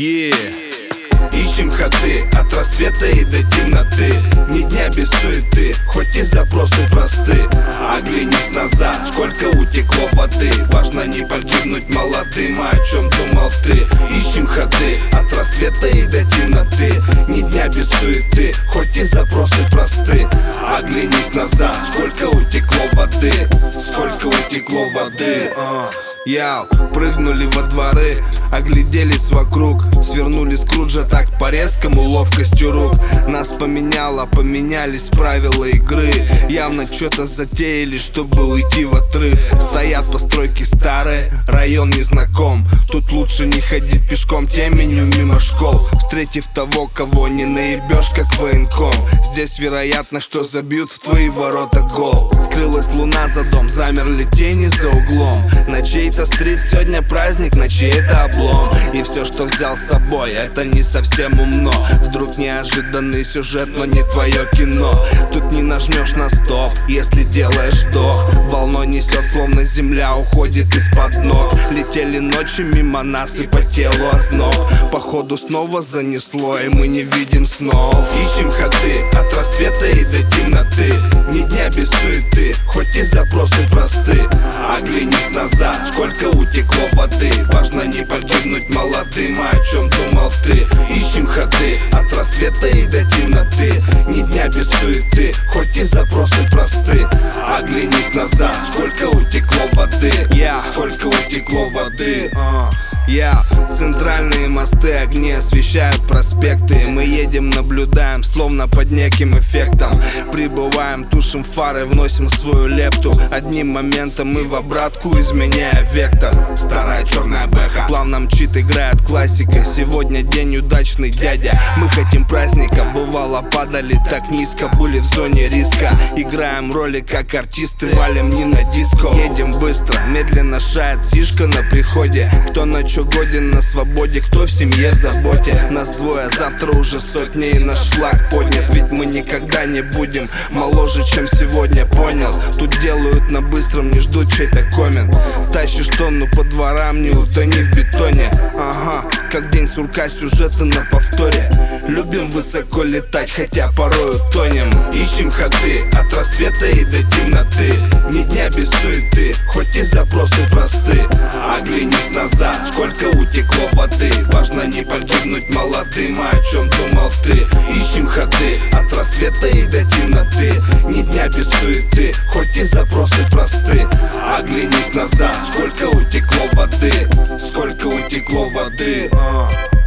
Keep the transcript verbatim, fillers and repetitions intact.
Yeah. Ищем ходы от рассвета и до темноты. Ни дня без суеты, хоть и запросы просты. Оглянись назад, сколько утекло воды. Важно не погибнуть молодым, а о чем думал ты? Ищем ходы от рассвета и до темноты. Ни дня без суеты, хоть и запросы просты. Оглянись назад, сколько утекло воды. Сколько утекло воды. uh. Яу, прыгнули во дворы, огляделись вокруг, свернули Скруджа так по-резкому ловкостью рук. Нас поменяло, поменялись правила игры. Явно что-то затеяли, чтобы уйти в отрыв. Стоят постройки старые, район незнаком. Тут лучше не ходить пешком теменью мимо школ. Встретив того, кого не наебешь, как военком. Здесь вероятно, что забьют в твои ворота гол. Скрылась луна за дом, замерли тени за углом. На чей-то стрит сегодня праздник, на чей-то облом. И все, что взял с собой, это не совсем умно. Вдруг неожиданный сюжет, но не твое кино. Тут не нажмешь на стоп, если делаешь вдох. Волной несет, словно земля уходит из-под ног. Летели ночи мимо нас и по телу озноб. Походу снова занесло, и мы не видим снов. Ищем ходы от рассвета и до темноты. Ни дня без суеты, хоть и запросы просты. Оглянись назад, сколько утекло воды. Важно не погибнуть молодым, а о чем думал ты? Ищем ходы от рассвета и до темноты. Ни дня без суеты, хоть и запросы просты. Оглянись назад, сколько утекло воды. yeah. Сколько утекло воды. uh. Я, yeah. Центральные мосты, огни освещают проспекты. Мы едем, наблюдаем, словно под неким эффектом. Прибываем, тушим фары, вносим свою лепту. Одним моментом мы в обратку, изменяя вектор. Старая черная бэха плавно мчит, играет классика. Сегодня день удачный, дядя. Мы хотим праздника, бывало падали так низко. Были в зоне риска, играем роли как артисты. Валим не на диско, едем быстро, медленно шает сишка на приходе. Кто на чё годен на свободе, кто в семье в заботе. Нас двое, завтра уже сотни, и наш флаг поднят. Ведь мы никогда не будем моложе, чем сегодня, понял? Тут делают на быстром, не ждут чей-то коммент. Тащишь тонну по дворам, не утони в бетоне. Ага, как день сурка, сюжеты на повторе. Любим высоко летать, хотя порой утонем. Ищем ходы от рассвета и до темноты. Ни дня без суеты, хоть и запросы просты. Оглянись назад, сколько утекло воды. Важно не погибнуть молодым, а о чем думал ты? Ищем ходы от рассвета и до темноты. Ни дня без суеты, хоть и запросы просты. Оглянись назад, сколько утекло воды. Сколько утекло воды. uh.